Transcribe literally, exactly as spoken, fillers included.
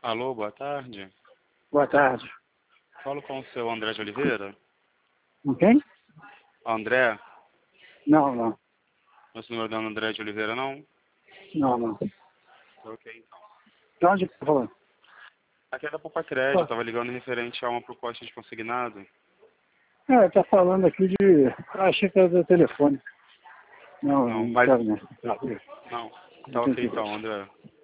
Alô, boa tarde. Boa tarde. Falo com o seu André de Oliveira? Com quem? André? Não, não. Não é o senhor Dano André de Oliveira, não? Não, não. Ok, então. De onde que tá falando? Aqui é da Poupa Crédito, eu estava ligando referente a uma proposta de consignado. É, tá falando aqui de... Ah, achei que era do telefone. Não, Não, não mas... quero não. Não, Não tá tem ok interesse. então, André.